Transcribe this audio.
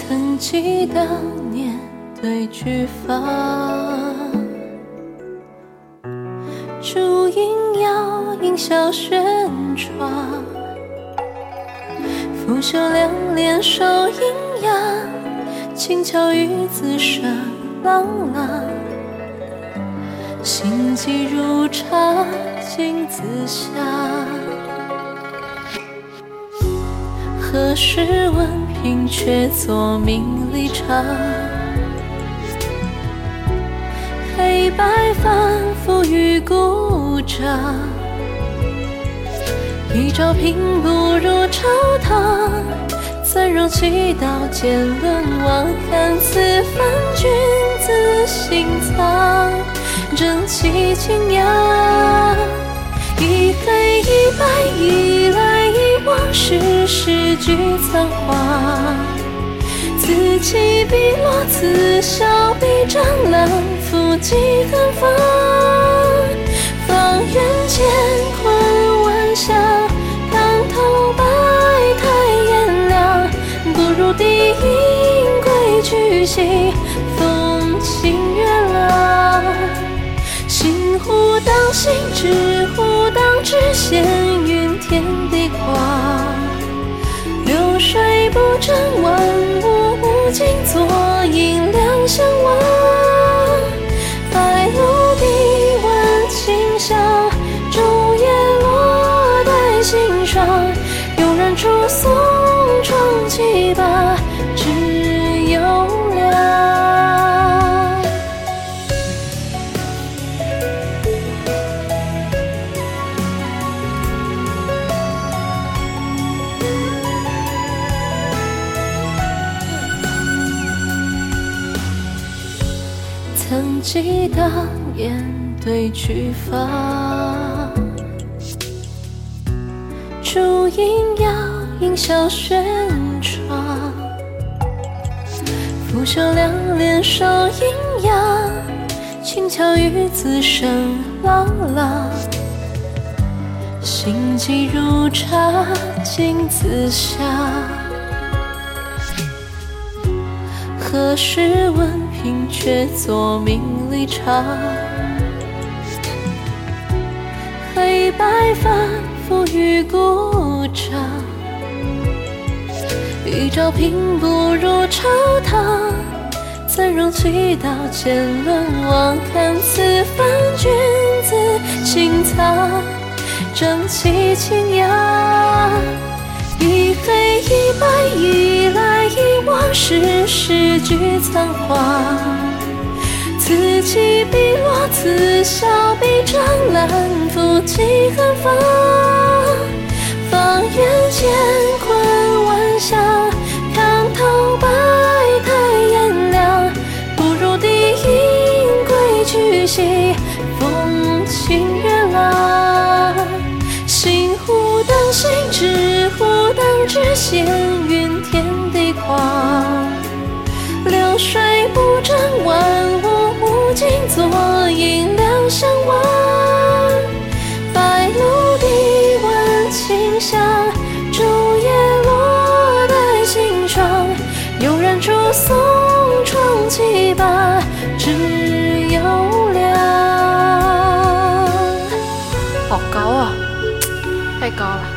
曾记当年对句法，烛影摇影笑宣传，拂袖两帘手阴阳，轻巧与子声朗朗，心悸如茶镜自香。何时闻凭却作名利场，黑白反复于鼓掌，一朝平不如朝堂，怎容其道见沦亡？看此番君子心藏，正气清扬，一黑一白，一来一往，世事俱仓皇。此起彼落，此消彼长，浪复几何方？方圆乾坤万象，当头百态炎凉，不如低吟归去兮，风清月朗。心乎当行，知乎当知，闲云天地广。流水不争，万物无尽，作影两相望。白露滴闻清香，昼夜落带心霜。悠然出宋窗几把，只有凉。曾记当年对句法，烛影摇影笑宣传，拂袖两帘手阴阳，轻巧与子声朗朗，心悸如茶镜自香。何时闻凭却作名利场，黑白反复于鼓掌，一朝平不如朝堂，怎容其道见沦亡？看此番君子心藏，正气清扬，一黑一白，一来一往，世事俱仓皇。此起彼落，此消彼长，浪复几何方？方圆乾坤万象，当头百态炎凉，不如低吟归去兮，风清月朗。心乎当行，知乎当知，闲云天地广。流水不争，万物无尽，作影两相望。白露滴闻清香，昼夜落带心霜。悠然出宋窗几把，只有凉。 好高啊，太高了。